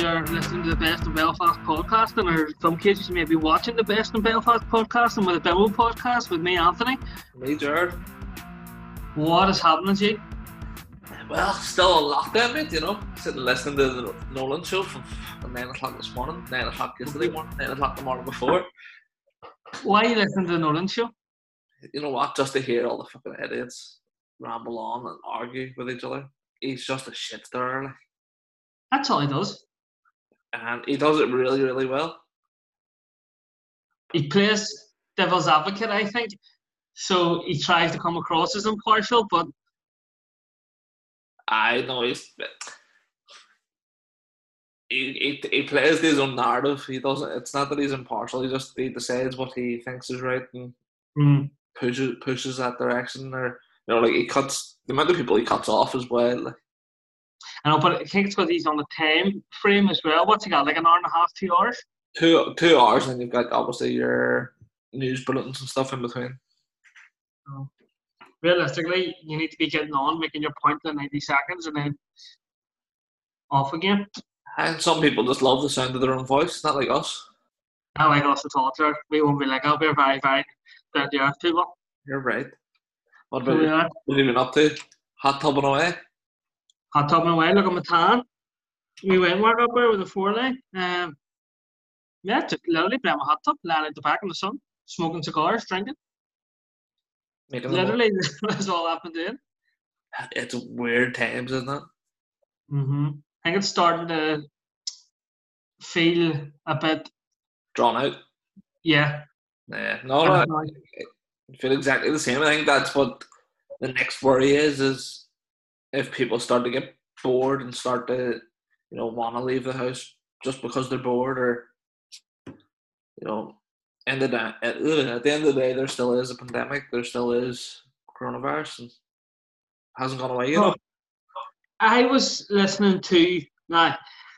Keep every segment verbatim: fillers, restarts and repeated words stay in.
you're listening to the Best in Belfast podcast, and or in some cases you may be watching the Best in Belfast podcast and with the Bimbo podcast with me, Anthony. Me, Jared. What is happening to you? Well, still on lockdown, mate, you know. Sitting listening to the Nolan show from nine o'clock this morning, nine o'clock yesterday morning, nine o'clock the morning before. Why are you listening to the Nolan show? You know what? Just to hear all the fucking idiots ramble on and argue with each other. He's just a shit stirrer, like. That's all he does. And he does it really, really well. He plays devil's advocate, I think. So he tries to come across as impartial, but I know he's he, he he plays his own narrative. He doesn't. It's not that he's impartial. He just he decides what he thinks is right and mm. pushes pushes that direction. Or you know, like he cuts the amount of people he cuts off as well. Like. I know, but I think it's because he's on the time frame as well. What's he got? Like an hour and a half, two hours? Two two hours, and you've got obviously your news bulletins and stuff in between. Oh. Realistically, you need to be getting on, making your point in ninety seconds, and then off again. And some people just love the sound of their own voice, not like us. Not like us at all, sir. We won't be like, oh, we're very, very down to earth people. You're right. What about you? What have you been up to? Hot tubbing away? Hot tubbing away, look at my tan. We went work up there with a four line. Um, yeah, just literally playing my hot tub, lying at the back in the sun, smoking cigars, drinking. Making literally, that's all I've been doing. It's weird times, isn't it? Mm-hmm. I think it's starting to feel a bit drawn out. Yeah. Yeah. No, no, I, I feel exactly the same. I think that's what the next worry is, is if people start to get bored and start to, you know, want to leave the house just because they're bored, or, you know, end of that, at, at the end of the day, there still is a pandemic, there still is coronavirus, and hasn't gone away yet. Oh, I was listening to, now,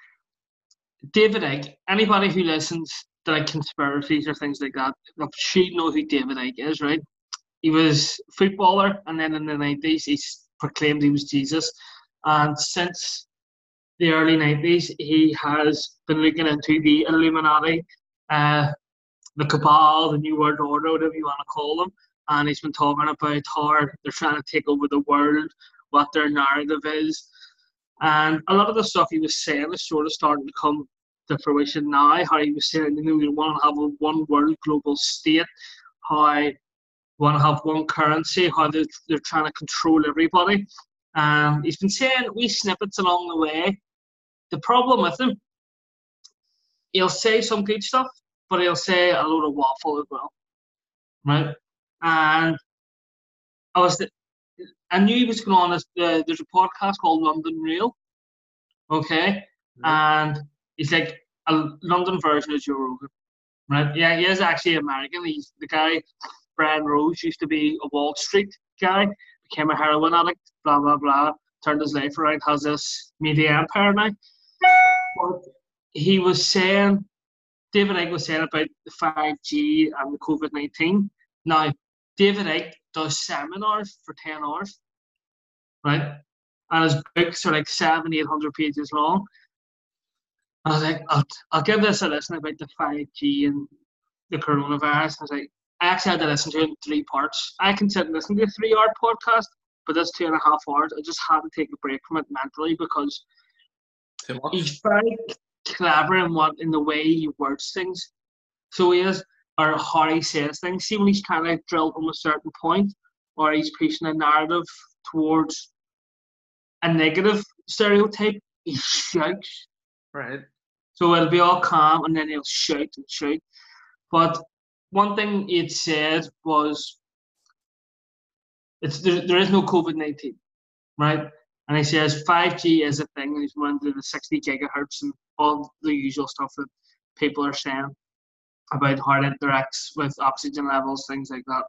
David Icke. Anybody who listens to like conspiracies or things like that, should know who David Icke is, right? He was a footballer, and then in the nineties, he proclaimed he was Jesus. And since the early nineties, he has been looking into the Illuminati, uh, the Cabal, the New World Order, whatever you want to call them. And he's been talking about how they're trying to take over the world, what their narrative is. And a lot of the stuff he was saying is sort of starting to come to fruition now. How he was saying, you know, we want to have a one world global state, how we want to have one currency, how they're, they're trying to control everybody. Um, he's been saying wee snippets along the way. The problem with him, he'll say some good stuff, but he'll say a load of waffle as well, right? And I was, the, I knew he was going on this. Uh, there's a podcast called London Real, okay, mm-hmm. And he's like a London version of Joe Rogan, right? Yeah, he is actually American. He's the guy. Brian Rose used to be a Wall Street guy, became a heroin addict, blah blah blah. Turned his life around, has this media empire now. But he was saying, David Icke was saying about the five G and the COVID nineteen. Now, David Icke does seminars for ten hours, right? And his books are like seven, eight hundred pages long. I was like, I'll, I'll give this a listen about the five G and the coronavirus. I was like, I actually had to listen to it in three parts. I can sit and listen to a three-hour podcast, but that's two and a half hours. I just had to take a break from it mentally because he's very clever in what in the way he words things. So he is, or how he says things. See when he's trying to drill from a certain point, or he's pushing a narrative towards a negative stereotype, he shouts. Right. So it'll be all calm, and then he'll shout and shout. But one thing he'd said was, it's there, there is no COVID nineteen, right? And he says five G is a thing, and he's going into the sixty gigahertz and all the usual stuff that people are saying about how it interacts with oxygen levels, things like that.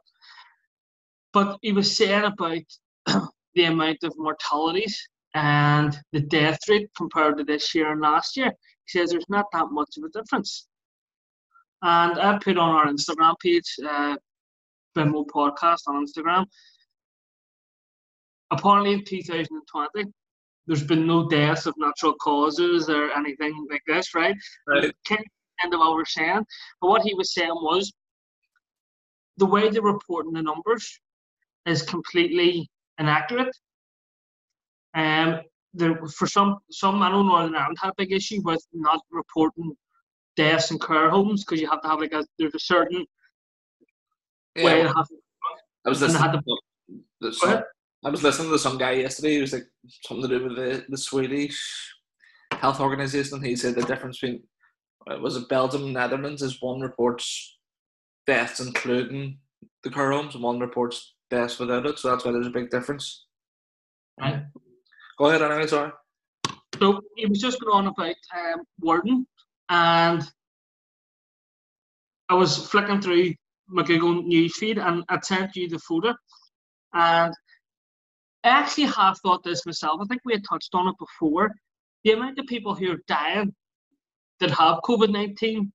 But he was saying about the amount of mortalities and the death rate compared to this year and last year. He says there's not that much of a difference. And I put on our Instagram page, uh, Bimbo Podcast on Instagram. Apparently in two thousand twenty, there's been no deaths of natural causes or anything like this, right? Right. Kind of what we're saying. But what he was saying was the way they're reporting the numbers is completely inaccurate. Um, there for some some I know Northern Ireland had a big issue with not reporting deaths in care homes because you have to have like a there's a certain Yeah, way well, it has. I was And they listening. had to, To, the, go some, ahead. I was listening to some guy yesterday. He was like something to do with the, the Swedish health organization. He said the difference between uh, was it Belgium and Netherlands is one reports deaths including the care homes, and one reports deaths without it. So that's why there's a big difference. Right. Go ahead, anyway. Sorry. So he was just going on about um, Warden, and I was flicking through my Google newsfeed, and I sent you the photo, and I actually have thought this myself. I think we had touched on it before. The amount of people who are dying that have COVID nineteen,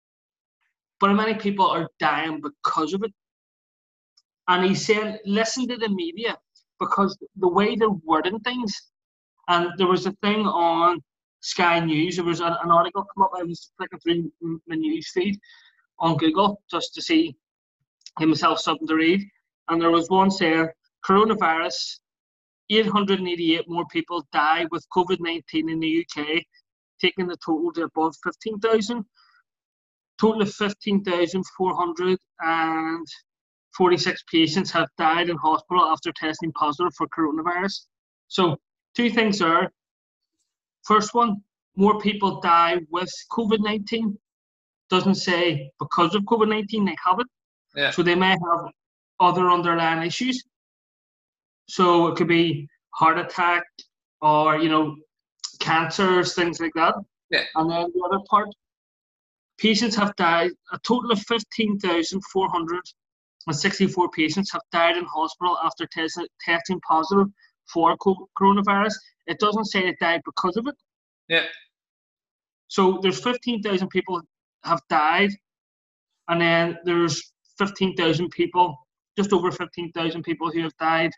but many people are dying because of it. And he's saying, listen to the media, because the way they're wording things, and there was a thing on Sky News, there was an, an article come up, I was flicking through my news feed on Google just to see himself something to read, and there was one saying, coronavirus, eight hundred eighty-eight more people die with COVID nineteen in the U K, taking the total to above fifteen thousand. Total of fifteen thousand four hundred forty-six patients have died in hospital after testing positive for coronavirus. So, two things are. First one, more people die with COVID nineteen. Doesn't say because of COVID nineteen they have it. Yeah. So they may have other underlying issues. So it could be heart attack or, you know, cancers, things like that. Yeah. And then the other part, patients have died, a total of fifteen thousand four hundred sixty-four patients have died in hospital after test, testing positive for coronavirus. It doesn't say they died because of it. Yeah. So there's fifteen thousand people have died, and then there's fifteen thousand people, just over fifteen thousand people who have died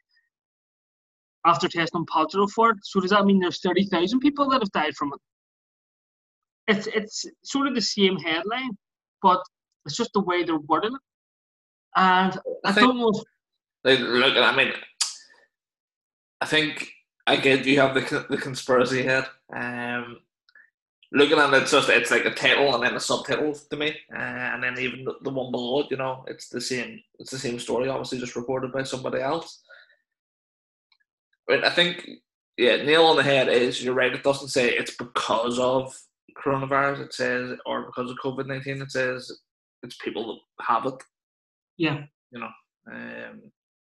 after testing positive for it. So does that mean there's thirty thousand people that have died from it? It's it's sort of the same headline, but it's just the way they're wording it. And I, I think, don't know if... Like, look, I mean, I think, again, you have the the conspiracy head. Um, looking at it, it's just it's like a title and then a subtitle to me, uh, and then even the, the one below it, you know, it's the same. It's the same story, obviously, just reported by somebody else. But I think, yeah, nail on the head is you're right. It doesn't say it's because of coronavirus. It says or because of COVID nineteen. It says it's people that have it. Yeah, you know. Um,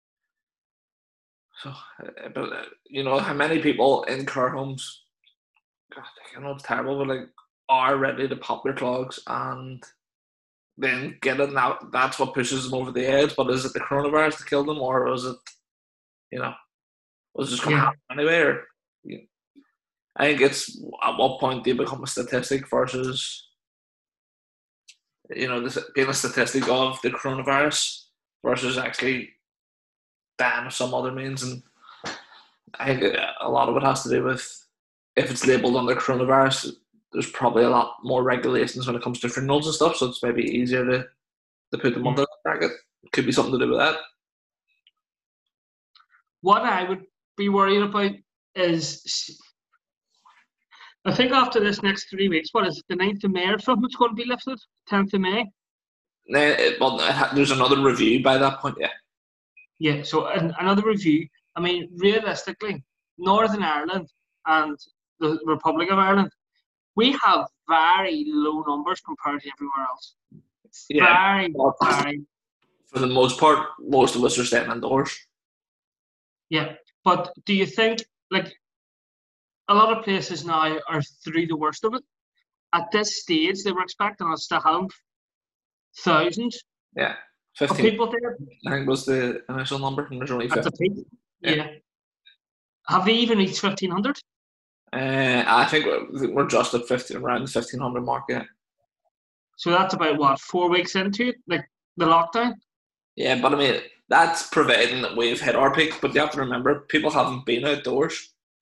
so, but uh, you know, how many people in care homes? God, I know it's terrible, but like are ready to pop their clogs and then get it. Now that's what pushes them over the edge. But is it the coronavirus that killed them, or was it, you know, was it just going to yeah. happen anyway? Or, you know, I think it's at what point do you become a statistic versus, you know, this being a statistic of the coronavirus versus actually dying of some other means. And I think a lot of it has to do with if it's labelled under coronavirus, there's probably a lot more regulations when it comes to funerals and stuff, so it's maybe easier to, to put them yeah. under that bracket. Could be something to do with that. What I would be worried about is, I think after this next three weeks, what is it, the ninth of May or something, it's going to be lifted? tenth of May? Well, there's another review by that point, yeah. Yeah, so an, another review. I mean, realistically, Northern Ireland and the Republic of Ireland, we have very low numbers compared to everywhere else. Yeah. Very, very. For the most part, most of us are staying indoors. Yeah, but do you think, like, a lot of places now are through the worst of it? At this stage, they were expecting us to have thousands yeah, of people there. I think was the initial number, and there's only fifty. That's a peak. Yeah. yeah. Have they even reached fifteen hundred? Uh, I think we're, we're just at fifteen, around the fifteen hundred mark, yeah. So that's about, what, four weeks into it, like the lockdown? Yeah, but I mean, that's providing that we've hit our peak, but you have to remember, people haven't been outdoors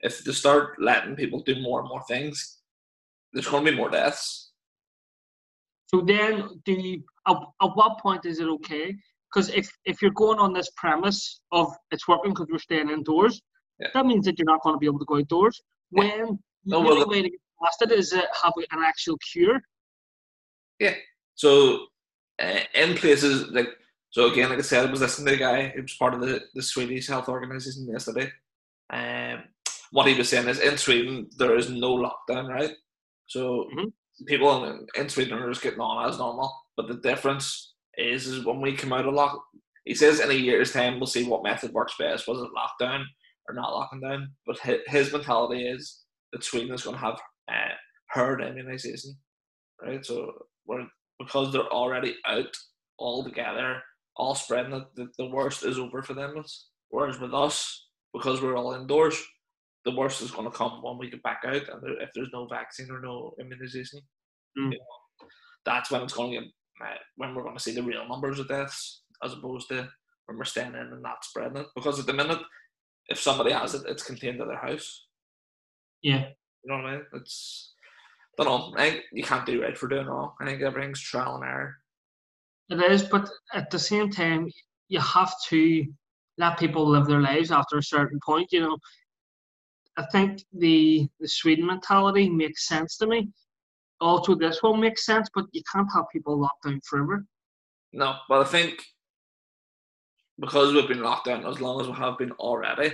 if they start letting people do more and more things, there's going to be more deaths. So then, do you, at, at what point is it okay? Because if, if you're going on this premise of it's working because we're staying indoors, yeah. that means that you're not going to be able to go outdoors. When yeah. no, the well, only way to get past it is uh, have an actual cure. Yeah. So uh, in places like, so again, like I said, I was listening to a guy who was part of the, the Swedish health organization yesterday. Um, what he was saying is in Sweden, there is no lockdown, right? So mm-hmm. people in, in Sweden are just getting on as normal. But the difference is, is when we come out of lock, he says in a year's time, we'll see what method works best. Was it lockdown or not locking down? But his, his mentality is that Sweden is going to have uh, herd immunization, right? So we're, because they're already out all together, all spreading it, the, the worst is over for them. Whereas with us, because we're all indoors, the worst is going to come when we get back out, and there, if there's no vaccine or no immunization, mm. you know, that's when it's going to get, uh, when we're going to see the real numbers of deaths, as opposed to when we're staying in and not spreading it. Because at the minute, if somebody has it, it's contained at their house. Yeah. You know what I mean? It's, I don't know. I think you can't do right for doing wrong. I think everything's trial and error. It is, but at the same time, you have to let people live their lives after a certain point. You know, I think the the Sweden mentality makes sense to me. Also, this one makes sense, but you can't have people locked down forever. No, but I think because we've been locked down as long as we have been already,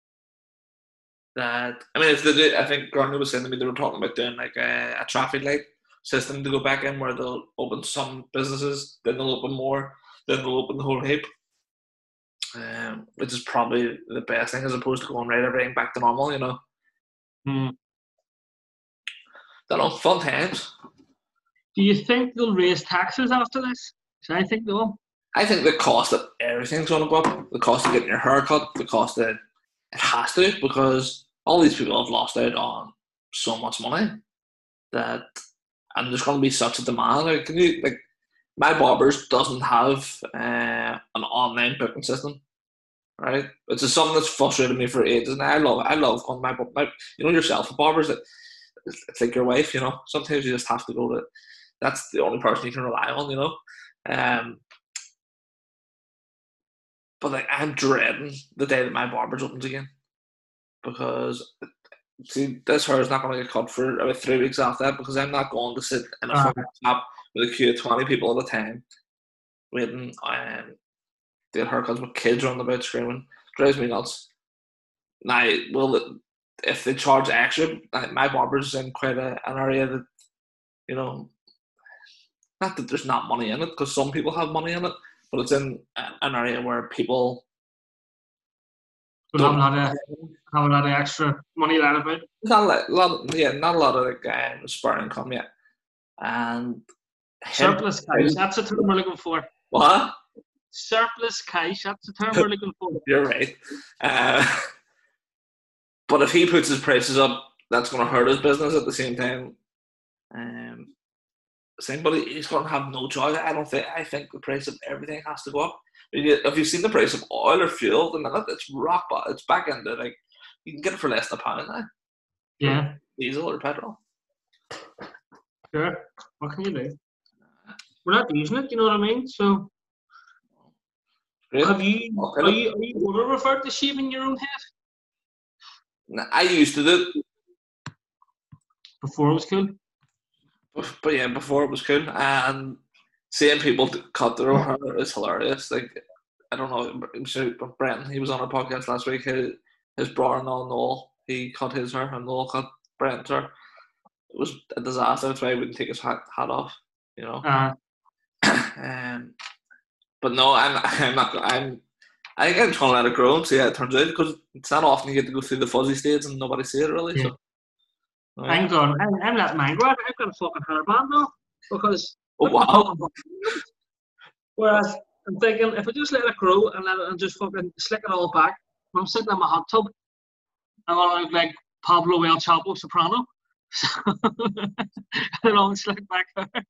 that, I mean, if they do, I think Gardner was saying to me they were talking about doing like a, a traffic light system to go back in where they'll open some businesses, then they'll open more, then they'll open the whole heap, um, which is probably the best thing as opposed to going right everything back to normal, you know. Hmm. Don't know, fun times. Do you think they'll raise taxes after this? I think they will. I think the cost of everything's going to go up. The cost of getting your hair cut, the cost of, it has to, because all these people have lost out on so much money that, and there's going to be such a demand. Like, can you, like, my barbers doesn't have uh, an online booking system, right? It's just something that's frustrated me for ages. And I love, I love going to my, my, you know yourself, barbers, that it's like your wife, you know. Sometimes you just have to go to, that's the only person you can rely on, you know. Um, but like, I'm dreading the day that my barber's opens again, because see, this hair is not going to get cut for about three weeks after that, because I'm not going to sit in a uh, fucking shop with a queue of twenty people at a time waiting um, to get haircuts with kids running about screaming. Drives me nuts. Now, well, if they charge extra, my barber's in quite a, an area that, you know, not that there's not money in it, because some people have money in it, but it's in an area where people don't have a lot of have a lot of extra money that about. Not a lot, lot, yeah, not a lot of like um, spare income yet, and surplus him, cash. That's the term we're looking for. What? Surplus cash. That's the term we're looking for. You're right. Uh, but if he puts his prices up, that's going to hurt his business at the same time. Um, same, but he's going to have no choice. I don't think. I think the price of everything has to go up. If you've seen the price of oil or fuel, at the minute it's rock bottom. It's back into like you can get it for less than a pound now. Yeah. Diesel or petrol. Sure. What can you do? We're not using it. You know what I mean? So. Great. Have you? Are you? Are you going to revert to shaving your own head? I used to do it before it was cool. But yeah, before it was cool, and seeing people cut their own hair is hilarious. Like, I don't know, I'm sure Brenton, he was on a podcast last week. His, his brother-in-law Noel, he cut his hair, and Noel cut Brenton's hair. It was a disaster. That's why he wouldn't take his hat, hat off. You know. Uh, um, but no, I'm I'm not. I'm. I think I'm trying to let it grow and see how it turns out, because it's not often you get to go through the fuzzy stage and nobody see it really. Yeah. So. Right. I'm going. I'm, I'm letting mine grow. I've got a fucking hairband now, because. Oh, wow. Whereas I'm thinking, if I just let it grow and let it and just fucking slick it all back, when I'm sitting in my hot tub, I'm gonna look like Pablo El Chapo Soprano. And all slick back there.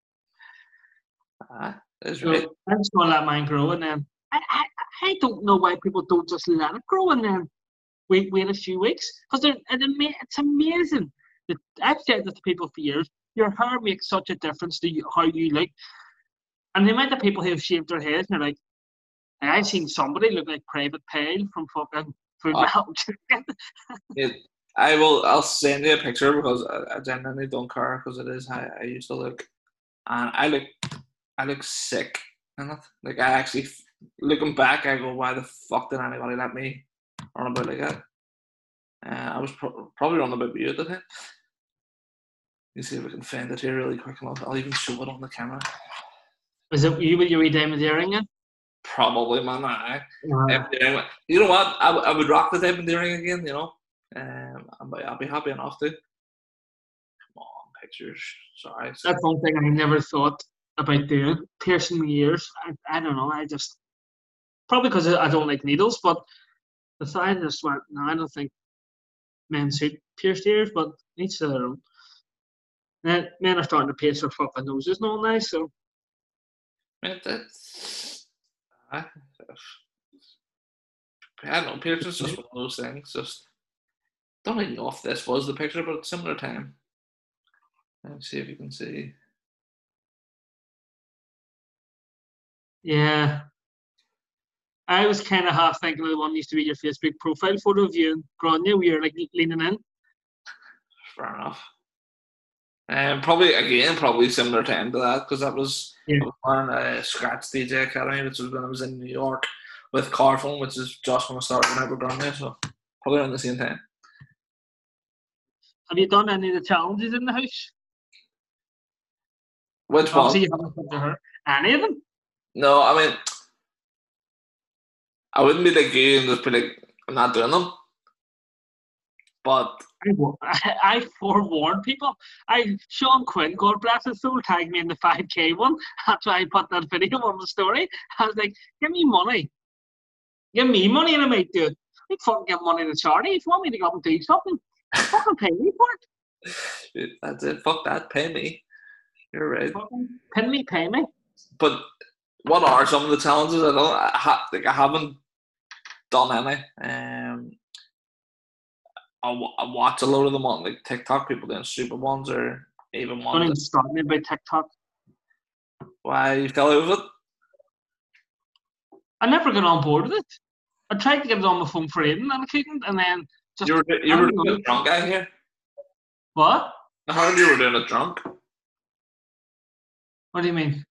Uh, that's so right. I'm just gonna let mine grow, and then I, I I don't know why people don't just let it grow, and then wait, wait a few weeks because they're it ama- it's amazing. That I've said this to people for years. Your hair makes such a difference to you, how you look, and the amount of people who have shaved their heads and they're like, and I've seen somebody look like Private Pale from fucking Food Uh, Network. it, I will. I'll send you a picture because I, I genuinely don't care because it is how I used to look, and I look, I look sick in it. Like I actually, looking back, I go, why the fuck did anybody let me run about like that? Uh, I was pro- probably running about you at the time. You see if we can find it here really quick enough. I'll even show it on the camera. Was it you with your wee diamond earring in? Probably, man. I, Uh, you know what? I, I would rock the diamond earring again. You know, um, I'll, I'll be happy enough to. Come on, pictures. Sorry. that's one thing I never thought about doing. Piercing my ears. I, I don't know. I just probably because I don't like needles, but the thing just went. No, I don't think men suit pierced ears, but each to their own. Men, men are starting to pierce their fucking noses now, nice. So Man, that's. I, I don't know. Piercing's just one of those things. Just don't even know if this was the picture, but similar time. Let's see if you can see. yeah, I was kind of half thinking of the one that used to be your Facebook profile photo of you and Grania, where you're like leaning in. Fair enough. Um, probably again, probably similar time to that because that was Yeah. I was wearing a Scratch D J Academy, which was when I was in New York with Carphone, which is just when I started when I was growing there, so probably around the same time. Have you done any of the challenges in the house? Which one? Obviously, you haven't put to her. Any of them? No, I mean, I wouldn't be like you and just be like, I'm not doing them. But I, I forewarned people. I Sean Quinn, God bless his soul, tagged me in the five K one. That's why I put that video on the story. I was like, give me money. Give me money and I might do it. I fucking give money to charity. If you want me to go up and do something, fucking pay me for it. that's it. Fuck that. Pay me. You're right. Fucking pin me, pay me. But what are some of the challenges? I don't. I, ha, like, I haven't done any. Um, I, I watch a load of them on like TikTok. People doing stupid ones or even ones. Don't even start me about TikTok. Why you fell out of it? I never got on board with it. I tried to get it on my phone for Aiden and I couldn't, and then just You were you were doing it drunk, I hear. what? I heard you were doing it drunk. What do you mean?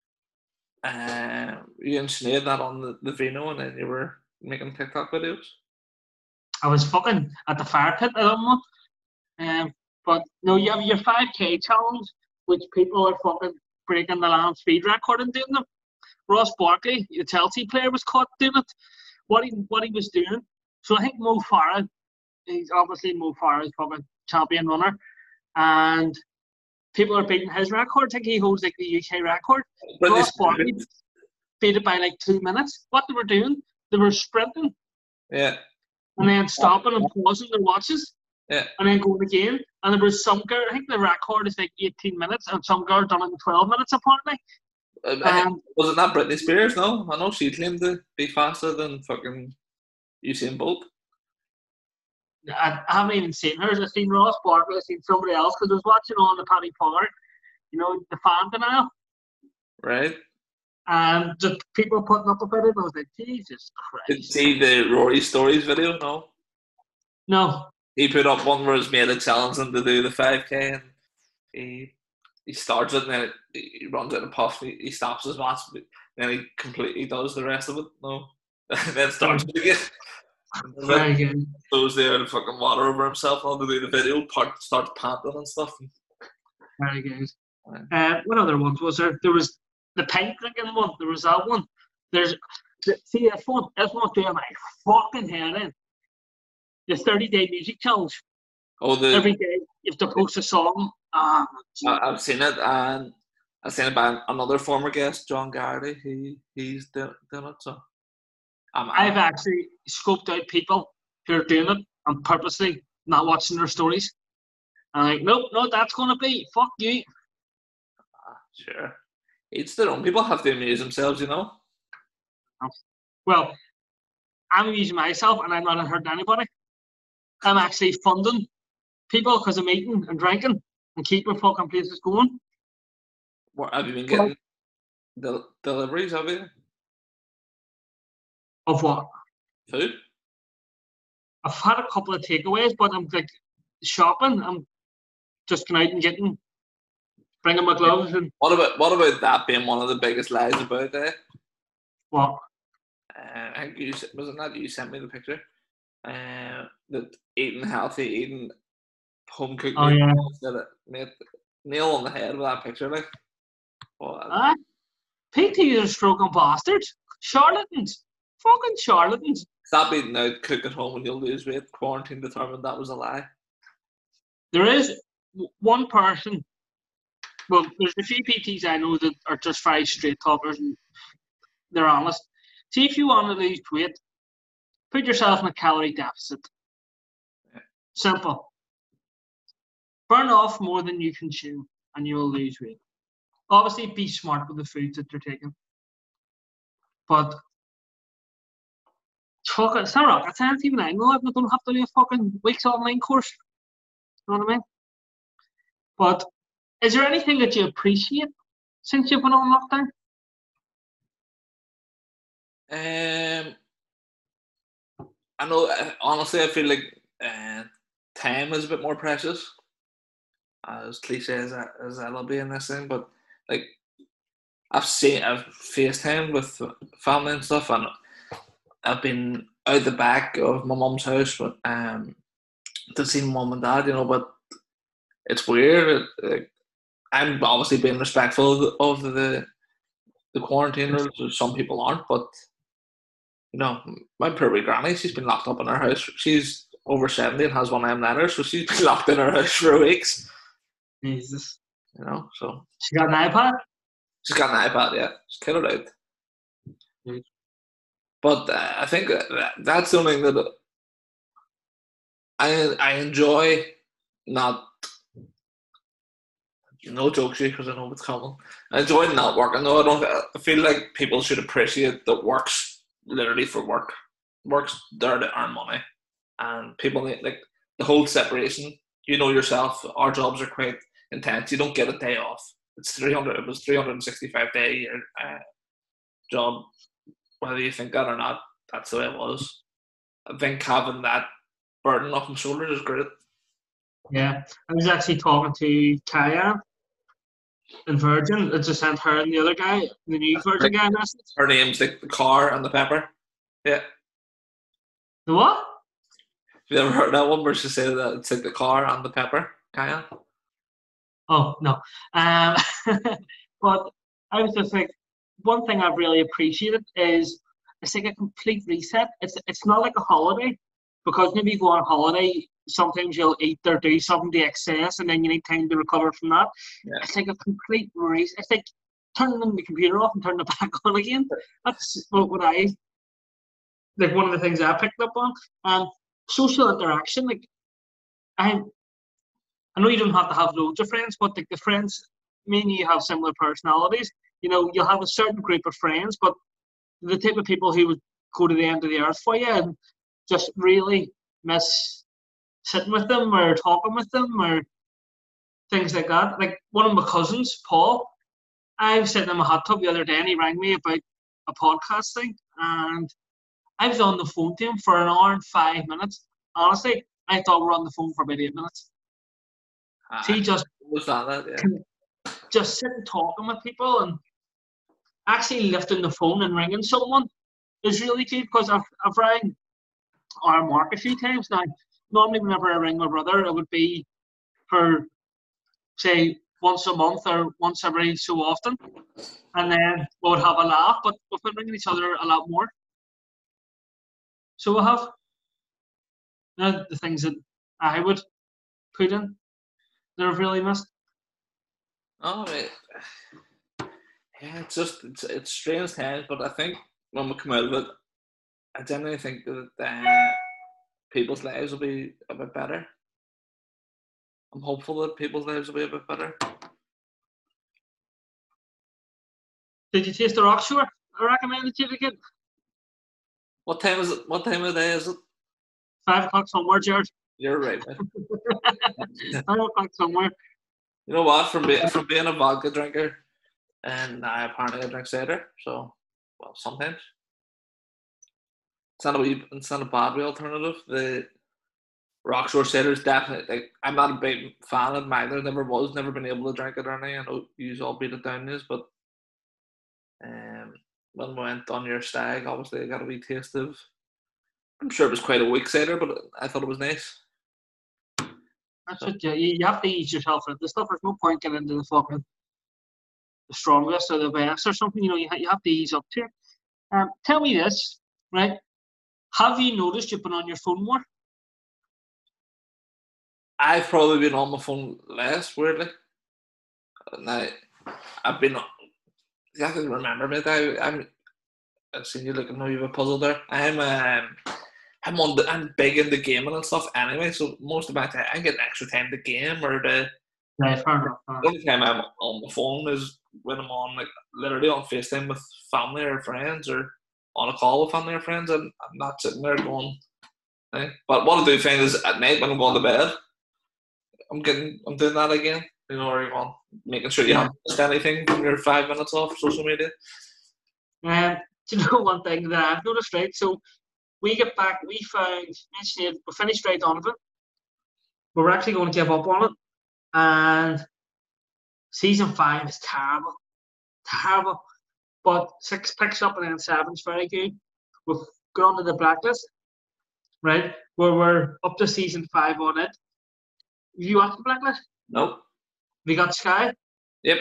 Uh, you engineered that on the, the Vino and then you were making TikTok videos. I was fucking at the fire pit at that month. Um, but no, you have your five K challenge, which people are fucking breaking the land speed record and doing them. Ross Barkley, the Chelsea player, was caught doing it. What he what he was doing. So I think Mo Farah, he's obviously Mo Farah's fucking champion runner, and people are beating his record. I think he holds like the U K record. But Ross Barkley beat it by like two minutes. What they were doing, they were sprinting. Yeah. And then stopping and pausing their watches. Yeah. And then going again. And there was some girl, I think the record is like eighteen minutes, and some girl done it in twelve minutes apparently. Um, was it not Britney Spears? No, I know she claimed to be faster than fucking Usain Bolt. I, I haven't even seen her. I've seen Ross Barkley, I've seen somebody else because I was watching on the Paddy Power, you know, the fan denial. Right. And just people putting up about it, and I was like, Jesus Christ. Did you see the Rory Stories video? No. No. He put up one where it's made a challenge him to do the five K and he he starts it and then it, he runs out of puff. He, he stops his watch, but then he completely does the rest of it. No. And then starts it again. Very good. Goes there and fucking water over himself and all to do the video, part, starts panting and stuff. Very good. Uh, what other ones was there? There was the pint drinking one. There was that one. There's see this one. This one's doing my fucking head in. The thirty day music challenge. Oh, the every day you have to post a song. Ah, I, I've seen it and I've seen it by another former guest, John Garrity. He he's doing, doing it. So I'm, I'm, I've actually scoped out people who are doing it and purposely not watching their stories. I'm like, nope, no, that's gonna be fuck you. Ah, sure. It's their own. People have to amuse themselves, you know. Well, I'm amusing myself, and I'm not hurting anybody. I'm actually funding people because I'm eating and drinking and keeping fucking places going. What have you been getting? The deliveries, have you? Of what? Food? I've had a couple of takeaways, but I'm like shopping. I'm just going out and getting, bringing my gloves and. What about what about that being one of the biggest lies about it? What? Uh, I think you was it not you sent me the picture. Uh, that eating healthy, eating home cooked Oh, meals. yeah. That it made nail on the head with that picture, like. Oh, Ah, P T are stroking bastards, charlatans, fucking charlatans. stop eating out, cook at home, and you'll lose weight. Quarantine determined that was a lie. There is one person. Well, there's a few P Ts I know that are just very straight talkers and they're honest. See, if you want to lose weight, put yourself in a calorie deficit. Simple. Burn off more than you consume, and you'll lose weight. Obviously, be smart with the foods that you're taking. But fuck it, it's not rocket science. Even I know it. I don't have to do a fucking week's online course. You know what I mean? But is there anything that you appreciate since you've been on lockdown? Um, I know. Honestly, I feel like uh, time is a bit more precious. As cliche as that, as that'll be in this thing, but like I've seen, I've FaceTimed with family and stuff, and I've been out the back of my mum's house, but um, to see mum and dad, you know. But it's weird. Like, I'm obviously being respectful of the of the, the quarantine rules. Some people aren't, but you know, my poor wee granny, she's been locked up in her house. She's over seventy and has one of them letters, so she's been locked in her house for weeks. Jesus. You know, so she got an iPad. She's got an iPad, yeah. She's killed it out. Mm. But uh, I think that, that's something that I I enjoy. Not no jokes here because I know it's coming. I enjoy not working though. I don't. I feel like people should appreciate that work's literally for work. Work's there to earn money, and people need like the whole separation. You know yourself. Our jobs are quite intense. You don't get a day off. It's three hundred. It was three hundred and sixty-five day year uh, job. Whether you think that or not, that's the way it was. I think having that burden off my shoulders is great. Yeah, I was actually talking to Kaya in Virgin. I just sent her and the other guy, the new Virgin guy, message. Her name's like the car and the pepper. Yeah. The what? Have you ever heard that one where she said that it's like the car and the pepper, Kaya? Oh, no. Um, but I was just like, one thing I've really appreciated is it's like a complete reset. It's it's not like a holiday, because maybe you go on holiday, sometimes you'll eat or do something to excess and then you need time to recover from that. Yeah. It's like a complete reset. It's like turning the computer off and turning it back on again. That's what, what I, like one of the things I picked up on. And social interaction, like I I know you don't have to have loads of friends, but like the friends, me and you have similar personalities. You know, you'll have a certain group of friends, but the type of people who would go to the end of the earth for you and just really miss sitting with them or talking with them or things like that. Like one of my cousins, Paul, I was sitting in my hot tub the other day and he rang me about a podcast thing, and I was on the phone to him for an hour and five minutes. Honestly, I thought we were on the phone for about eight minutes. Ah, So he just was that, that yeah. just sitting talking with people and actually lifting the phone and ringing someone is really good, because I've, I've rang our Mark a few times now. Normally whenever I ring my brother, it would be for, say, once a month or once every so often, and then we would have a laugh, but we've been ringing each other a lot more. So we have you know, the things that I would put in that I've really missed. Oh, it, yeah, it's just it's, it's strange times, but I think when we come out of it, I genuinely think that uh, people's lives will be a bit better. I'm hopeful that people's lives will be a bit better. Did you taste the Rockshore? I recommend it you to get. What time is it? What time of day is it? Five o'clock somewhere, George. You're right, man. I look like somewhere. You know what? From being from being a vodka drinker, and now apparently I drink cider. So, well, sometimes it's not a wee, it's not a bad wee alternative. The Rockshore cider is definitely like I'm not a big fan of it either. Never was, never been able to drink it or anything. I know you all beat it down this, but um, when we went on your stag, obviously I got a wee taste of. I'm sure it was quite a weak cider, but I thought it was nice. That's it. You, you have to ease yourself into the stuff. There's no point getting into the fucking the strongest or the best or something. You know, you, ha- you have to ease up to it. Um, tell me this, right? Have you noticed you've been on your phone more? I've probably been on my phone less, weirdly. Now, I've been. You have to remember me. I, I'm. I've seen you looking at you have a puzzle there. I'm. Um, I'm on the. I'm big into gaming and stuff anyway. So most of my time, I get extra time to game or the. Right, fair enough. Fair The only time I'm on my phone is when I'm on like literally on FaceTime with family or friends or on a call with family or friends, and I'm not sitting there going. Eh. But what I do find is at night when I'm going to bed, I'm getting. I'm doing that again. You know, or you on making sure you Yeah. haven't missed anything from your five minutes off social media. Um, do you know one thing that I've noticed, right? So we get back, we found, we finished Ray Donovan. We're actually going to give up on it. And season five is terrible. Terrible. But six picks up and then seven's very good. We've gone to the blacklist, right? Where we're up to season five on it. Have you watched the blacklist? Nope. We got Sky. Yep.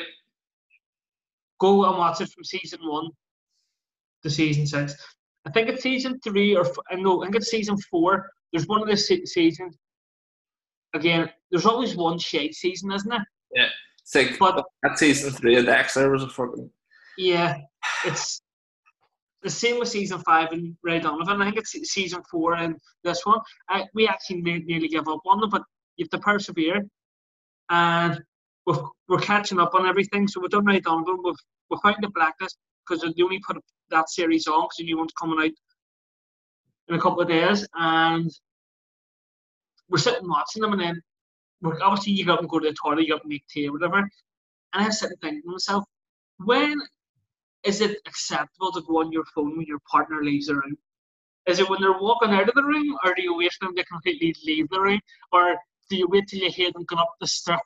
Go and watch it from season one to season six. I think it's season three or no, I think it's season four. There's one of the se- seasons. Again, there's always one shade season, isn't there? Yeah. It's like but that season three of Dexter was a fucking. Yeah, it's the same with season five and Ray Donovan. I think it's season four and this one. I, we actually nearly give up on them, but you have to persevere. And we've, we're catching up on everything. So we've done Ray Donovan. We've, we've found the blacklist because they only put that series on because the new one's coming out in a couple of days. And we're sitting watching them, and then we're, obviously you got to go to the toilet, you got to make tea or whatever. And I'm sitting thinking to myself, when is it acceptable to go on your phone when your partner leaves the room? Is it when they're walking out of the room, or do you wait for them to completely leave the room? Or do you wait till you hear them going up the stairs?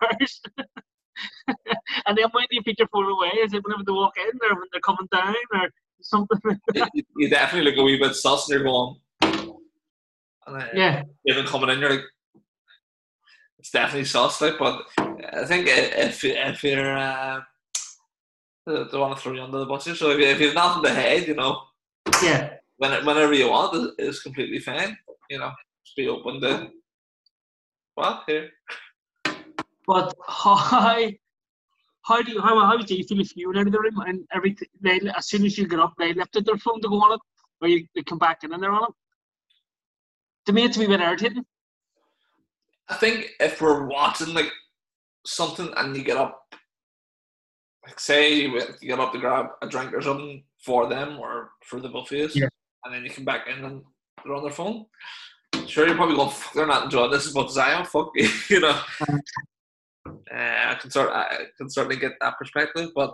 And then when do you put your phone away? Is it whenever they walk in, or when they're coming down, or something like that? You, you definitely look a wee bit sus and you're going. And yeah. Even coming in, you're like, it's definitely sus, like, but I think if, if you're. Uh, They want to throw you under the bus. So if you, if you have nothing to hide, you know, yeah, when, whenever you want, it is completely fine. You know, just be open to what here. But how how do you how, how do you feel if you went out of the room and everything? They, as soon as you get up, they lifted their phone to go on it, or you they come back in and they're on it. To me, it's a wee bit irritating. I think if we're watching like something and you get up. Like say you get up to grab a drink or something for them or for the buffets, yeah. and then you come back in and they're on their phone. Sure, you're probably going, fuck, they're not enjoying this as much as I am. Fuck you, you know. Uh, I can sort, I can certainly get that perspective, but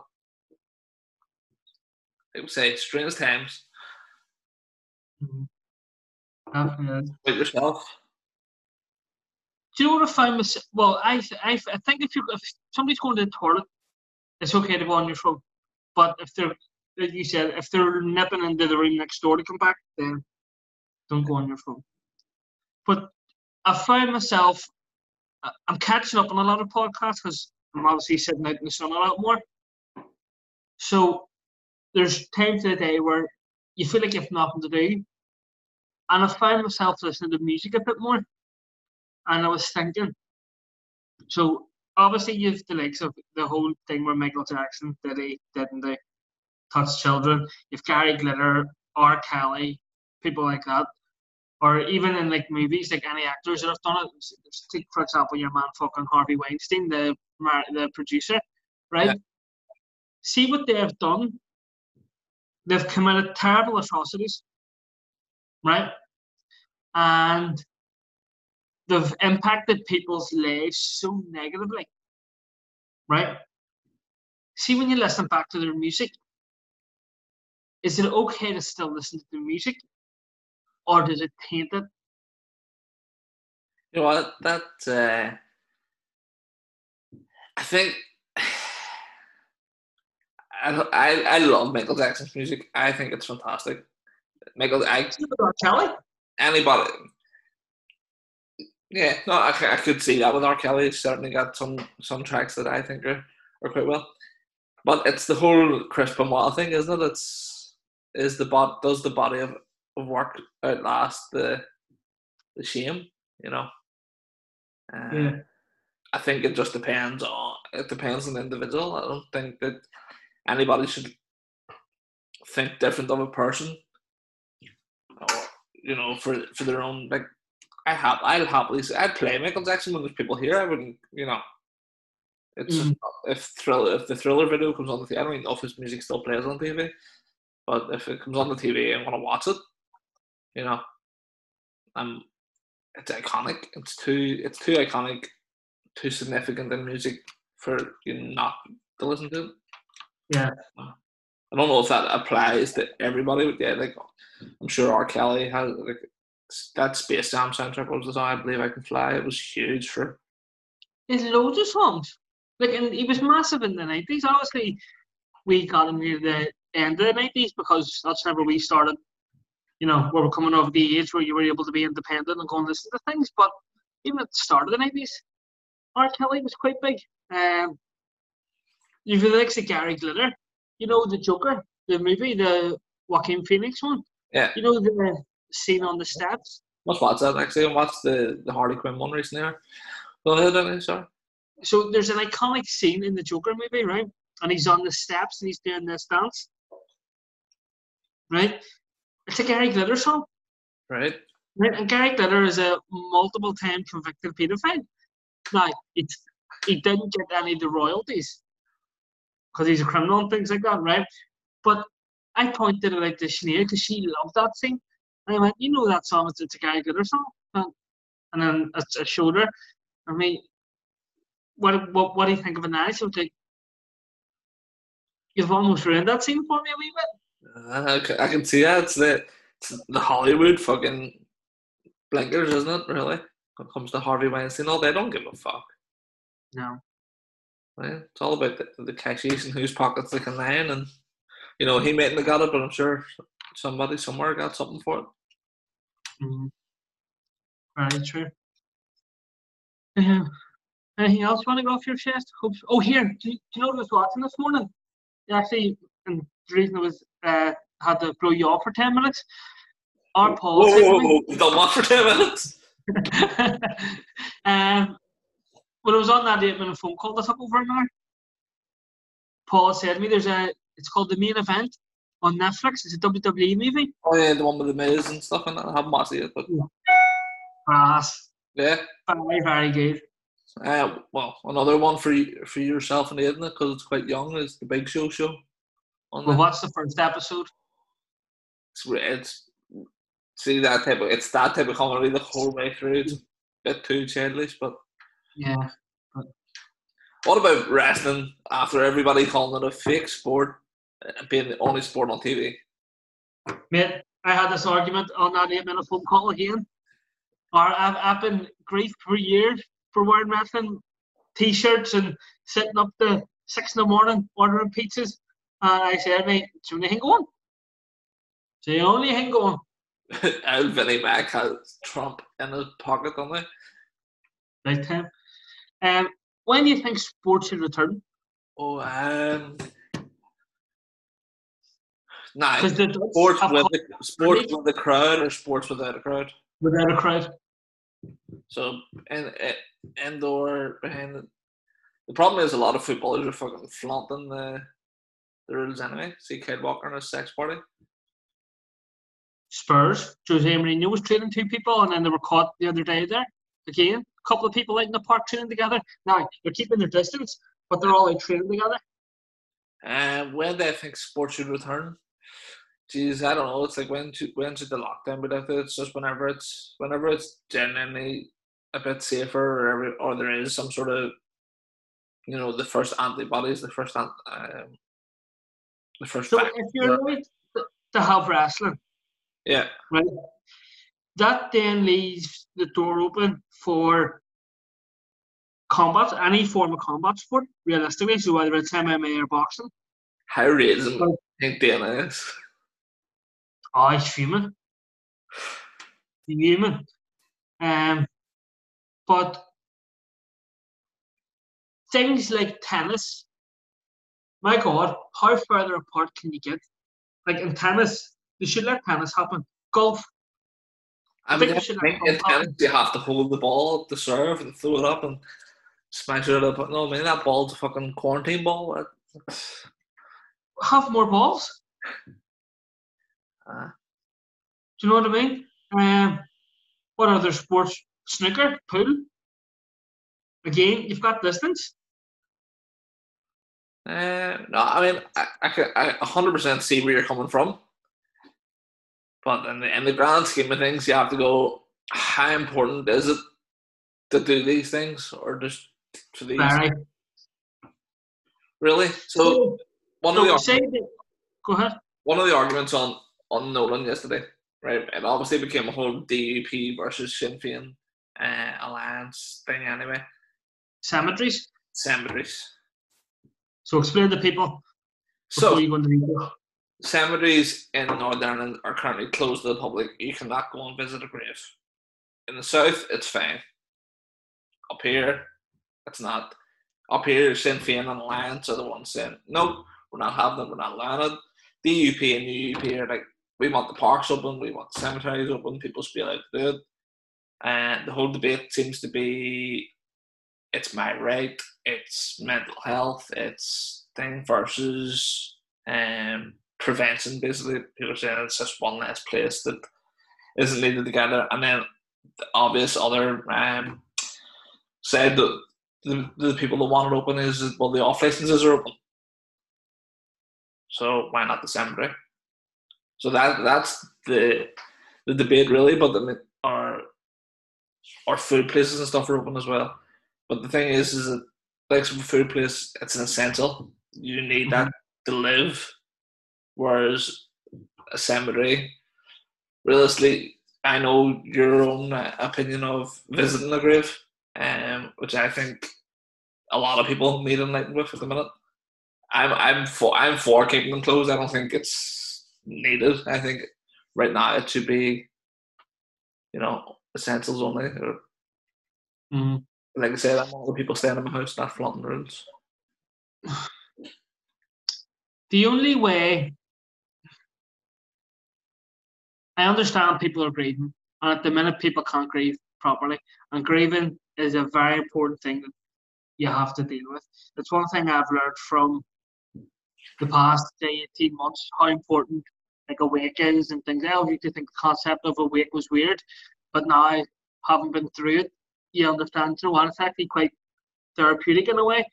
I would say strange times. Mm-hmm. Definitely. About yourself. Do you know what I found? Myself? Well, I I I think if you if somebody's going to the toilet, it's okay to go on your phone. But if they're, like you said, if they're nipping into the room next door to come back, then don't go on your phone. But I found myself, I'm catching up on a lot of podcasts because I'm obviously sitting out in the sun a lot more. So there's times of the day where you feel like you have nothing to do. And I found myself listening to music a bit more. And I was thinking, so obviously you've the likes of the whole thing where Michael Jackson did he didn't they touch children. You've Gary Glitter, R. Kelly, people like that. Or even in like movies, like any actors that have done it. Take for example your man fucking Harvey Weinstein, the the producer, right? Yeah. See what they have done. They've committed terrible atrocities, right? And they've impacted people's lives so negatively, right? See, when you listen back to their music, is it okay to still listen to the music, or does it taint it? You know what? That uh, I think I, I I love Michael Jackson's music. I think it's fantastic. Michael, I Kelly. Anybody, yeah, no, I, I could see that with R. Kelly. He's certainly got some some tracks that I think are, are quite well. But it's the whole Chris Benoit thing, isn't it? It's is the bot does the body of, of work outlast the the shame, you know? Uh, yeah. I think it just depends on it depends on the individual. I don't think that anybody should think different of a person, or, you know, for for their own like. I have I'll happily say I'd play Michael Jackson when there's people here. I wouldn't, you know. It's Mm. if thrill if the Thriller video comes on the T V, I don't even know if his music still plays on T V, but if it comes on the T V and want to watch it, you know, um, it's iconic. It's too it's too iconic, too significant in music for you not to listen to it. Yeah. I don't know if that applies to everybody, but yeah, like I'm sure R. Kelly has like that Space Jam soundtrack was the song I Believe I Can Fly. It was huge for. There's loads of songs. Like, and he was massive in the nineties. Obviously, we got him near the end of the nineties because that's whenever we started. You know, we were coming over the age where you were able to be independent and go and listen to things. But even at the start of the nineties, R. Kelly was quite big. Um, you've the likes of Gary Glitter. You know, the Joker, the movie, the Joaquin Phoenix one. Yeah. You know, the scene on the steps. Must watch that actually, and watch the, the Harley Quinn one recently. Go ahead, Danny, sorry. So there's an iconic scene in the Joker movie, right? And he's on the steps and he's doing this dance. Right? It's a Gary Glitter song. Right. Right? And Gary Glitter is a multiple time convicted paedophile. Now, it's he didn't get any of the royalties because he's a criminal and things like that, right? But I pointed it out to Sinead because she loved that scene. And I went, you know that song, it's, it's a Gary Glitter song. And, and then I, I showed her. I mean, what, what what do you think of it now? She was like, you've almost ruined that scene for me a wee bit. Uh, I can see that. It's the, it's the Hollywood fucking blinkers, isn't it, really? When it comes to Harvey Weinstein, all they don't give a fuck. No. Right? It's all about the, the cashies and whose pockets they can lie in. And, you know, he mightn't have got it, but I'm sure somebody somewhere got something for it. Mm. Very true. Um, anything else you want to go off your chest? Oh, here. Do you, do you know what I was watching this morning? Actually, and the reason I was uh, had to blow you off for ten minutes. Our Paul whoa, said whoa, to whoa, whoa. Don't want for ten minutes. um, when I was on that eight minute phone call that took over an hour, Paul said to me, "There's a. It's called The Main Event on Netflix. It's a W W E movie." Oh yeah, the one with the Miz and stuff, and I haven't watched it yet, but Class. yeah, very very good. Uh, well, another one for you, for yourself and Aidan, because it's quite young, is the Big Show show. On well, what's the first episode? It's, it's see that type of it's that type of comedy the whole way through. It's a bit too childish, but yeah. But what about wrestling? After everybody calling it a fake sport, being the only sport on T V. Mate, I had this argument on that eight-minute phone call again. Or I've I've been grief for years for wearing wrestling t-shirts and sitting up to six in the morning ordering pizzas. And I said, mate, it's the only thing going. It's the only thing going. And Vinnie Mac has Trump in his pocket, don't they? Right time. Um, when do you think sports should return? Oh, um, nah, the sports with the, sports with the crowd or sports without a crowd? Without a crowd. So, in, in, indoor behind it. The problem is a lot of footballers are fucking flaunting the, the rules anyway. See Kyle Walker in a sex party. Spurs. Jose Mourinho was training two people and then they were caught the other day there. Again, a couple of people out in the park training together. Now, they're keeping their distance, but they're all out training together. And uh, when do I think sports should return? Jeez, I don't know. It's like when should, when should the lockdown be lifted? It's just whenever it's whenever it's genuinely a bit safer, or every, or there is some sort of, you know, the first antibodies, the first um, the first So vaccine. if you're right to have wrestling, Yeah. right, that then leaves the door open for combat, any form of combat sport, realistically. So whether it's M M A or boxing. How raising do you think Dana is? Oh, he's fuming. He's fuming. Um, but things like tennis, my God, how further apart can you get? Like in tennis, they should let tennis happen. Golf, I, I mean, think they I should let think golf in tennis happen. you have to hold the ball up to serve and throw it up and smash it up. No, I mean, that ball's a fucking quarantine ball. It's... Have more balls. Uh, Do you know what I mean? Um, what other sports? Snooker, pool. Again, you've got distance. uh, no, I mean, I, I, can, I one hundred percent see where you're coming from. But in the, in the grand scheme of things, you have to go, how important is it to do these things? Or just for these? Very. Really? So, So, one, so of the say that, go ahead. One of the arguments on, on Nolan yesterday, right? It obviously became a whole D U P versus Sinn Féin uh, alliance thing anyway. Cemeteries. Cemeteries. So explain to people before So, you go into detail. cemeteries in Northern Ireland are currently closed to the public. You cannot go and visit a grave. In the south, it's fine. Up here, it's not. Up here, Sinn Féin and Alliance are the ones saying, no, we're not having it, we're not allowing it. D U P and U U P are like, we want the parks open, we want the cemeteries open, people should be allowed to do it. And the whole debate seems to be, it's my right, it's mental health, it's thing versus um, prevention, basically. People are saying it's just one less place that isn't needed together. And then the obvious other um, said that the, the people that want it open is, well, the off licenses are open. So why not the cemetery? So that that's the the debate really, but the, our our food places and stuff are open as well. But the thing is, is that like some food place, it's an essential. You need that to live. Whereas a cemetery, realistically, I know your own opinion of visiting a grave, um, which I think a lot of people need enlightened with at the minute. I'm I'm for I'm for keeping them closed. I don't think it's needed. I think right now it should be, you know, essentials only. Or, mm. Like I said, I'm one of the people staying in my house, not flaunting rules. The only way I understand people are grieving, and at the minute people can't grieve properly, and grieving is a very important thing that you have to deal with. It's one thing I've learned from the past, say, eighteen months, how important like a wake is and things. I used to think the concept of a wake was weird, but now, having been through it, you understand, you know what, it's actually quite therapeutic in a way.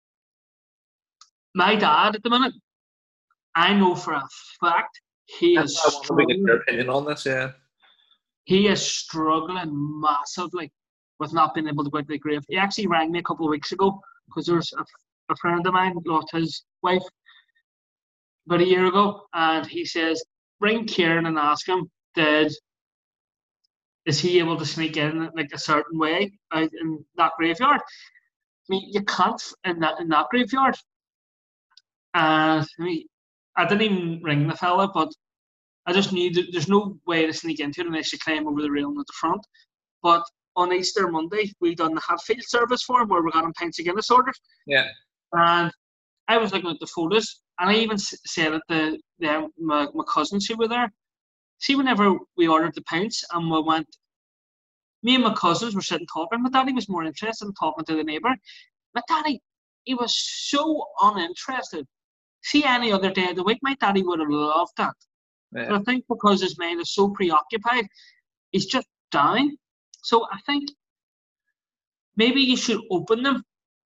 My dad, at the minute, I know for a fact he That's is why I want to get struggling. your opinion on this, yeah. He is struggling massively with not being able to go to the grave. He actually rang me a couple of weeks ago because there was a, a friend of mine lost his wife about a year ago, and he says, ring Kieran and ask him, did is he able to sneak in like a certain way out in that graveyard? I mean, you can't in that in that graveyard. And I mean, I didn't even ring the fella, but I just knew that there's no way to sneak into it unless you climb over the railing at the front. But on Easter Monday, we done the Hatfield service for him where we got him pints of Guinness ordered. Yeah. And I was looking at the photos, and I even said that the, the my, my cousins who were there, see, whenever we ordered the pints and we went, me and my cousins were sitting talking. My daddy was more interested in talking to the neighbour. My daddy, he was so uninterested. See, any other day of the week, my daddy would have loved that. Yeah. So I think because his mind is so preoccupied, he's just down. So I think maybe you should open them.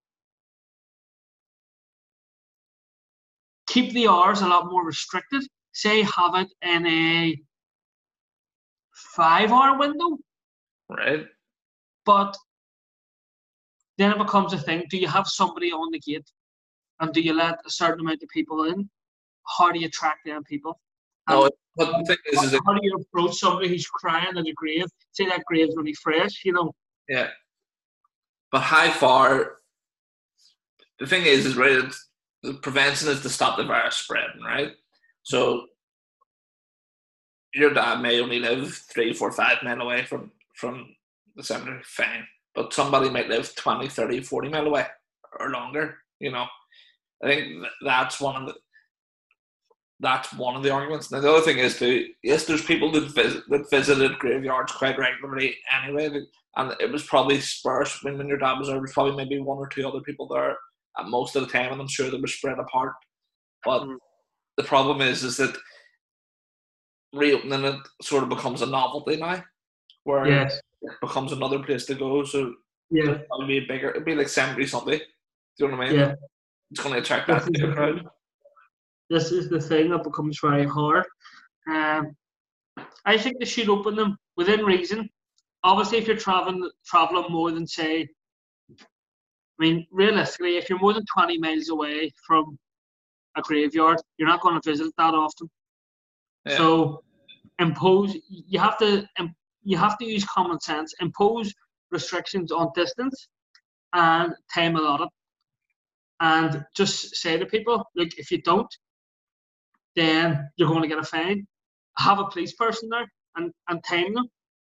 Keep the hours a lot more restricted. Say have it in a five-hour window. Right. But then it becomes a thing. Do you have somebody on the gate? And do you let a certain amount of people in? How do you track them people? No, And but the thing is, is it, how do you approach somebody who's crying in a grave? Say that grave's really fresh, you know? yeah. But how far? The thing is, is right. It's, the prevention is to stop the virus spreading, right? So your dad may only live three, four, five mile away from from the cemetery, fine. But somebody might live twenty, thirty, forty mile away or longer. You know, I think that's one of the that's one of the arguments. Now the other thing is too, yes, there's people that visit that visited graveyards quite regularly anyway, and it was probably sparse when, when your dad was there. There was probably maybe one or two other people there at most of the time, and I'm sure they were spread apart. But mm. the problem is, is that reopening it sort of becomes a novelty now, where yes. it becomes another place to go. So yeah, it'll be bigger. It'll be like Cemetery Sunday. Do you know what I mean? Yeah, it's going to attract that bigger crowd. This is the thing that becomes very hard. Um, I think they should open them within reason. Obviously, if you're traveling traveling more than say, I mean, realistically, if you're more than twenty miles away from a graveyard, you're not going to visit that often. Yeah. So, impose. You have to. You have to use common sense. Impose restrictions on distance and time allotted, and just say to people, look, if you don't, then you're going to get a fine. Have a police person there and, and time them.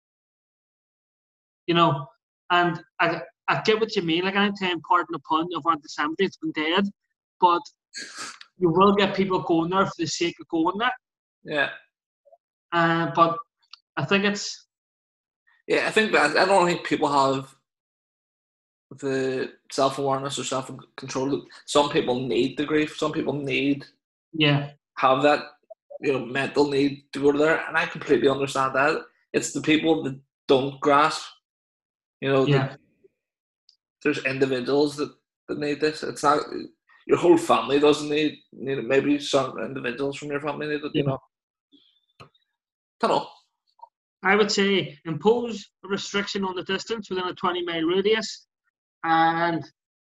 You know, and I I get what you mean. Like, anytime, pardon the pun, of our December, it's been dead, but you will get people going there for the sake of going there. Yeah. Uh, but I think it's. Yeah, I think that I don't think people have the self-awareness or self-control. Some people need the grief. Some people need. Yeah. Have that, you know, mental need to go to there, and I completely understand that. It's the people that don't grasp, you know. Yeah. That there's individuals that, that need this. It's not your whole family doesn't need need it. Maybe some individuals from your family need it. You know. I don't know. I would say impose a restriction on the distance within a twenty mile radius, and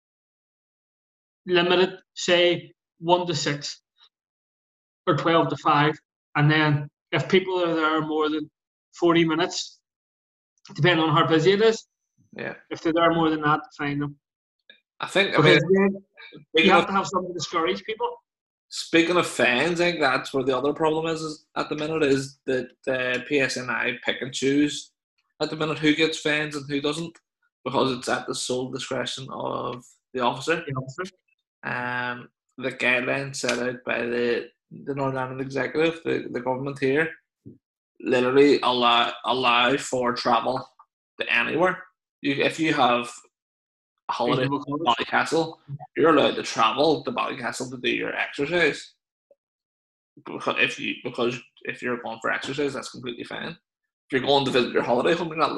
limit it, say, one to six. Or twelve to five, and then if people are there more than forty minutes, depending on how busy it is, yeah. If they're there more than that, fine them. I think because I mean, you have of, to have something to discourage people. Speaking of fines, I think that's where the other problem is, is at the minute is that the P S N I pick and choose at the minute who gets fines and who doesn't, because it's at the sole discretion of the officer. The officer. Um, the guidelines set out by the the Northern Ireland Executive, the, the government here, literally allow allow for travel to anywhere. You, if you have a holiday in Ballycastle, you're allowed to travel to Ballycastle to do your exercise. Because if you because if you're going for exercise, that's completely fine. If you're going to visit your holiday home, you're not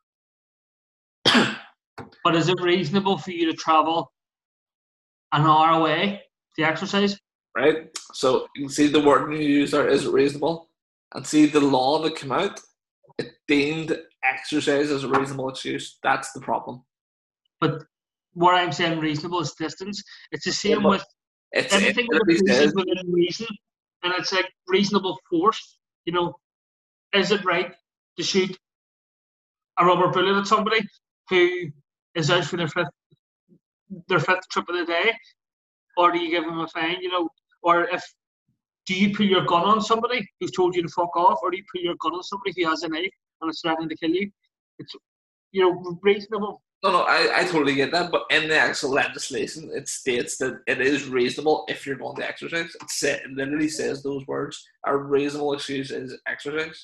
allowed. But is it reasonable for you to travel an hour away to exercise? Right? So you can see the word you use there is reasonable. And see the law that came out, it deemed exercise as a reasonable excuse. That's the problem. But what I'm saying reasonable is distance. It's the same yeah, with it's, everything it with is within reason. And it's like reasonable force. You know, is it right to shoot a rubber bullet at somebody who is out for their fifth their fifth trip of the day? Or do you give them a fine, you know? Or if do you put your gun on somebody who's told you to fuck off, or do you put your gun on somebody who has a knife and is threatening to kill you? It's, you know, reasonable. No, no, I, I totally get that, but in the actual legislation, it states that it is reasonable if you're going to exercise. It, say, it literally says those words. A reasonable excuse is exercise.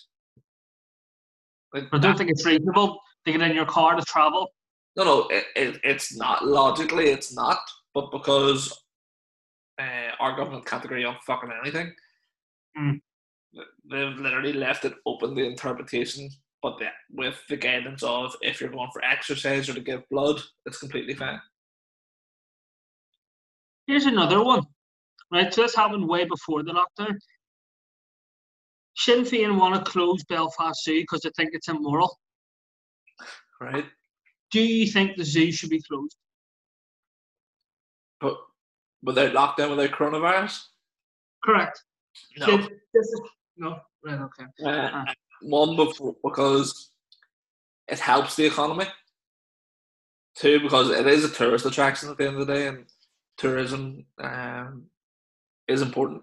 Like, I don't think it's reasonable to get in your car to travel. No, no, it, it, it's not. Logically, it's not. But because uh, our government can't agree on fucking anything, mm. they've literally left it open to interpretation. But the, with the guidance of if you're going for exercise or to give blood, it's completely fine. Here's another one. Right, so this happened way before the lockdown. Sinn Féin want to close Belfast Zoo because they think it's immoral. Right. do you think the zoo should be closed? But without lockdown, without coronavirus? Correct. No. Did, this is, no? Right, okay. Uh, Ah. One, before, because it helps the economy. Two, because it is a tourist attraction at the end of the day, and tourism um, is important.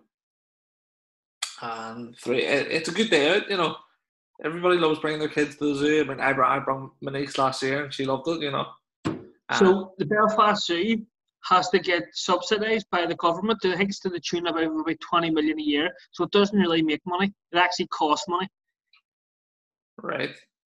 And three, it, it's a good day out, you know. Everybody loves bringing their kids to the zoo. I mean, I brought, I brought my niece last year and she loved it, you know. So the Belfast Zoo has to get subsidised by the government. I think it's to the tune of about twenty million a year. So it doesn't really make money. It actually costs money. Right.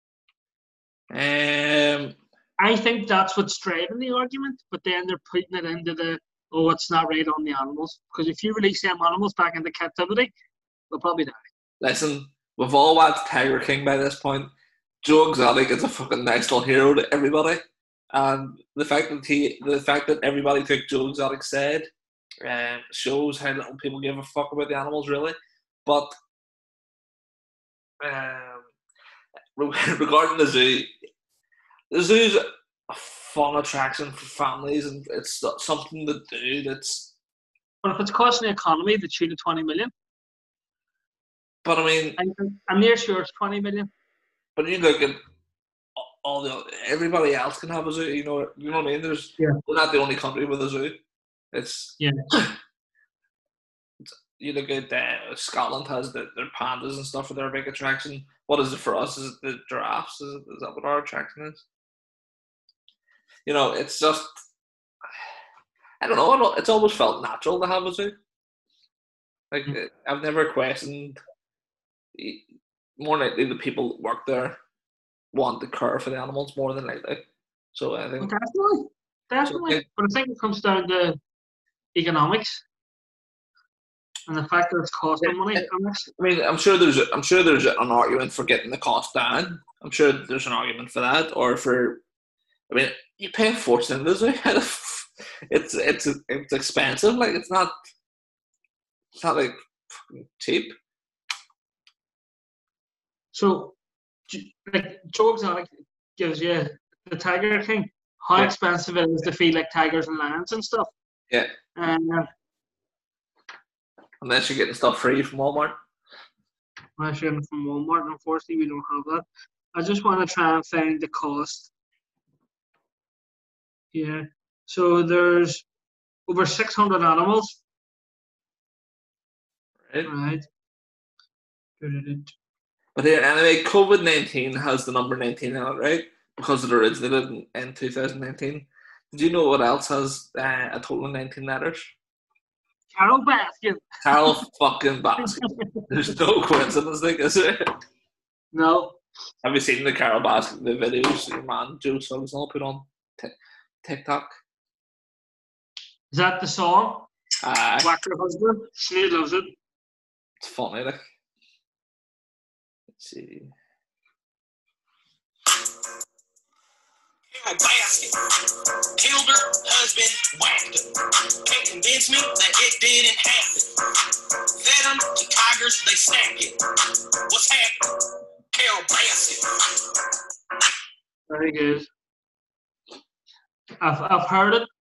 Um, I think that's what's driving the argument, but then they're putting it into the, oh, it's not right on the animals. Because if you release them animals back into captivity, they'll probably die. Listen, we've all watched Tiger King by this point. Joe Exotic is a fucking national hero to everybody. And the fact that he, the fact that everybody took Joe Exotic's side um, shows how little people give a fuck about the animals, really. But um, regarding the zoo, the zoo's a fun attraction for families, and it's something to do. That's. But if it's costing the economy the tune of twenty million. But I mean, I'm, I'm near sure it's twenty million. But you look at all the everybody else can have a zoo. You know, you know what I mean. There's yeah. We're not the only country with a zoo. It's yeah. You look at uh, Scotland has the, their pandas and stuff for their big attraction. What is it for us? Is it the giraffes? Is, it, is that what our attraction is? You know, it's just I don't know. It's always felt natural to have a zoo. Like mm-hmm. I've never questioned. More likely, the people that work there want to care for the animals more than likely. So I think well, definitely, definitely. So, but I think it comes down to economics and the fact that it's costing yeah, money. I mean, I'm sure there's, I'm sure there's an argument for getting the cost down. I'm sure there's an argument for that, or for. I mean, you pay a fortune in the zoo. It's it's it's expensive. Like it's not. It's not like cheap. So, like Joe Exotic gives you the Tiger King. How yeah. expensive it is to feed like tigers and lions and stuff. Yeah. Um, Unless you're getting stuff free from Walmart. Unless you're getting from Walmart, unfortunately, we don't have that. I just want to try and find the cost. Yeah. So there's over six hundred animals. Right. Right. But here, anyway, COVID nineteen has the number nineteen in it, right? Because it originated in, in two thousand nineteen. Did you know what else has uh, a total of nineteen letters? Carol Baskin. Carol fucking Baskin. There's no coincidence, like, is there? No. Have you seen the Carol Baskin, the videos your man Joe Suggs all put on t- TikTok? Is that the song? Aye. Whack Your Husband? Sinead loves it. It's funny, like. Let's see. Carol Baskin killed her husband, whacked her. Can't convince me that it didn't happen. Fed them to tigers, they snapped it. What's happening? Carol Baskin. Very good. I've I've heard it.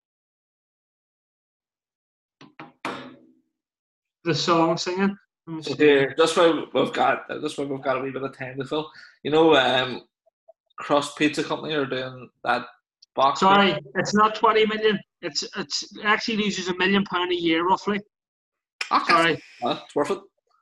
The song singing. Here, that's why we've got. That's why we've got a wee bit of time to fill. You know, um, Crust Pizza Company are doing that box. Sorry, pizza. It's not twenty million. It's it's it actually loses a million pound a year roughly. Okay. Sorry, uh, it's worth it.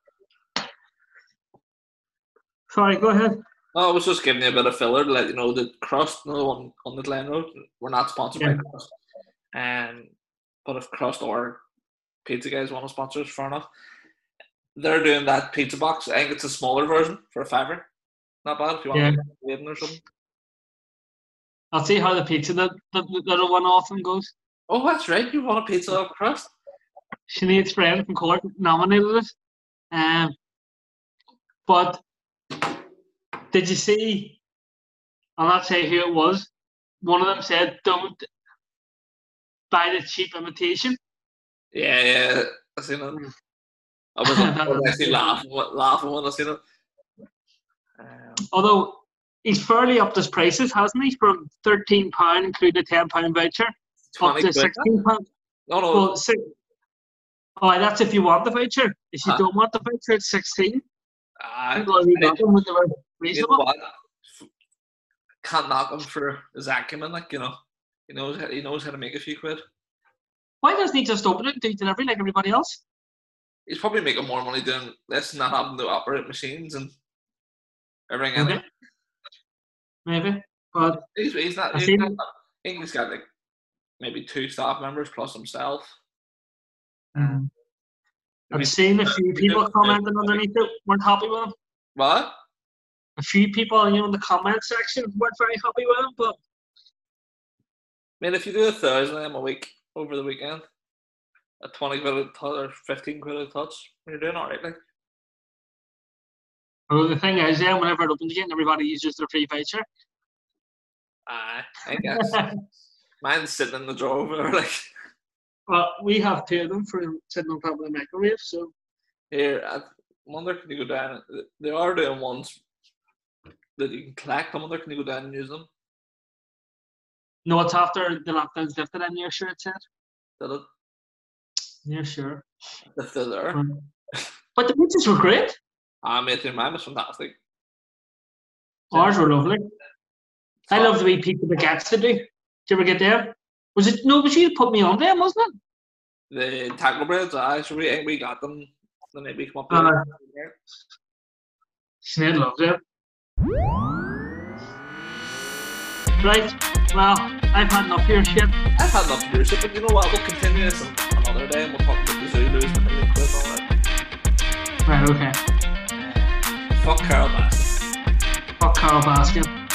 Sorry, go ahead. No, I was just giving you a bit of filler to let you know that Crust, no one on the Glen Road, we're not sponsored yeah. by Crust. Um, but if Crust or Pizza Guys want to sponsor us, fair enough. They're doing that pizza box. I think it's a smaller version for a fiver. Not bad if you want yeah. to get or something. I'll see how the pizza that that little one off them goes. Oh, that's right. You want a pizza off Crust? Sinead's friend from Cork nominated it. Um, but did you see? I'll not say who it was. One of them said, "Don't buy the cheap imitation." Yeah, yeah, I seen it. I was, I was actually laughing, laughing when I seen it. Um, Although he's fairly upped his prices, hasn't he? From thirteen pound, including a ten pound voucher, up to sixteen pound. No, no. Well, six, oh, that's if you want the voucher. If you Huh? don't want the voucher, it's sixteen. Uh, Well, we got them when they were you know reasonable. what? Can't knock him for his acumen, like, you know. He knows how, he knows how to make a few quid. Why doesn't he just open it and do delivery like everybody else? He's probably making more money doing this and not having to operate machines and everything in Maybe. it. Maybe. But He's, he's not. I He's think- not I think he's got like maybe two staff members plus himself. um, If I've he's- seen a few we people don't- commenting underneath it weren't happy with him. What? A few people, you know, in the comment section weren't very happy with him, but I mean, if you do a thousand of them a week over the weekend, a twenty quid a touch or fifteen quid a touch, you're doing alright. Like, well, the thing is, then whenever it opens again, everybody uses their free voucher. aye, I guess mine's sitting in the drawer over there. Like, Well, we have two of them for sitting on top of the microwave, so here, I wonder can you go down? They are doing ones that you can collect. I wonder can you go down and use them? no, it's after the lockdown's lifted, and you're sure it said. Did it? Yeah, sure. If they're there. Um, But the pizzas were great. Ah, mate, mine was fantastic. Ours were lovely. I love the wee pizza baguettes they do. Did you ever get there? Was it no? Was you that put me on them, wasn't it? The taco breads, I so we, we got them. Then maybe come up Uh, there. Sinead loves it. Right. Well, I've had enough of your shit. I've had enough of your shit, but you know what? We'll continue this on another day and we'll talk about the Zulus and the million quid and all that. Right. Okay. Fuck Carol Baskin. Fuck Carl Baskin.